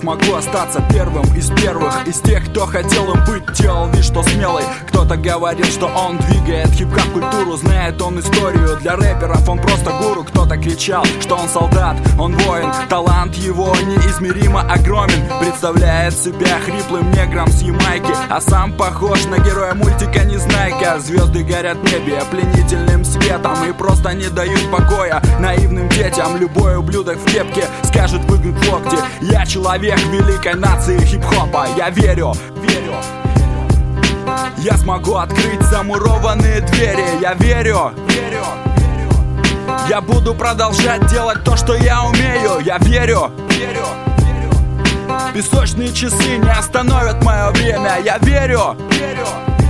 смогу остаться первым из первых, из тех, кто хотел им быть, делал вид, что смелый. Кто-то говорит, что он двигает хип-хоп культуру, знает он историю, для рэперов он просто гуру. Кто-то кричал, что он солдат, он воин, талант его неизмеримо огромен. Представляет себя хриплым негром с Ямайки, а сам похож на героя мультика Незнайка. Звезды горят в небе пленительным светом и просто не дают покоя наивным детям. Любой ублюдок в кепке скажет выгнуть локти. Я человек великой нации хип-хопа. Я верю, верю. Я смогу открыть замурованные двери. Я верю, верю. Я буду продолжать делать то, что я умею. Я верю, верю. Песочные часы не остановят мое время. Я верю, верю.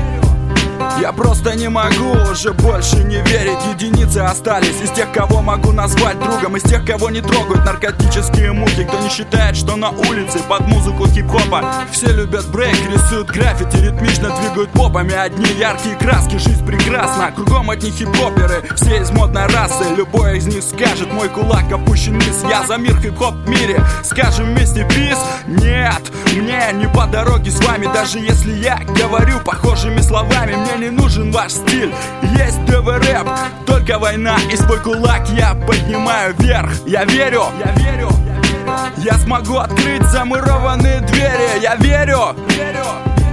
Я просто не могу уже больше не верить. Единицы остались из тех, кого могу назвать другом, из тех, кого не трогают наркотические муки, кто не считает, что на улице под музыку хип-хопа все любят брейк, рисуют граффити, ритмично двигают попами. Одни яркие краски, жизнь прекрасна, кругом одни хип-хоперы, все из модной расы. Любой из них скажет: мой кулак опущен вниз. Я за мир хип-хоп в мире. Скажем вместе пис? Нет, мне не по дороге с вами, даже если я говорю похожими словами. Мне не нужен ваш стиль, есть ДВ-рэп, только война и свой кулак я поднимаю вверх. Я верю, я верю. Я смогу открыть замурованные двери. Я верю, верю.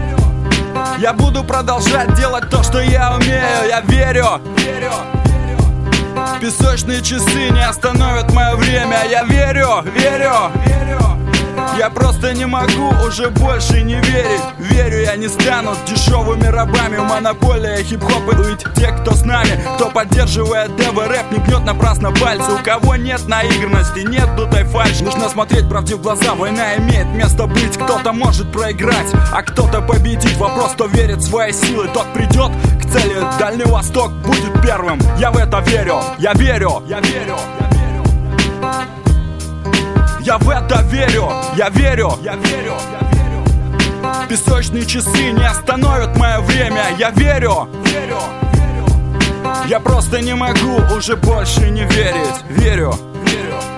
Я буду продолжать делать то, что я умею. Я верю, верю. Песочные часы не остановят мое время. Я верю, верю, верю. Я просто не могу уже больше не верить. Верю, я не стану дешевыми рабами. Монополия хип-хопа. Ведь те, кто с нами, кто поддерживает ДВ-рэп, не гнет напрасно пальцы. У кого нет наигранности, нет дутой фальши. Нужно смотреть правде в глаза. Война имеет место быть. Кто-то может проиграть, а кто-то победить. Вопрос, кто верит в свои силы, тот придет к цели. Дальний Восток будет первым. Я в это верю. Я верю. Я верю. Я в это верю, я верю, я верю, я верю. Песочные часы не остановят мое время. Я верю, верю, верю. Я просто не могу уже больше не верить. Верю, верю.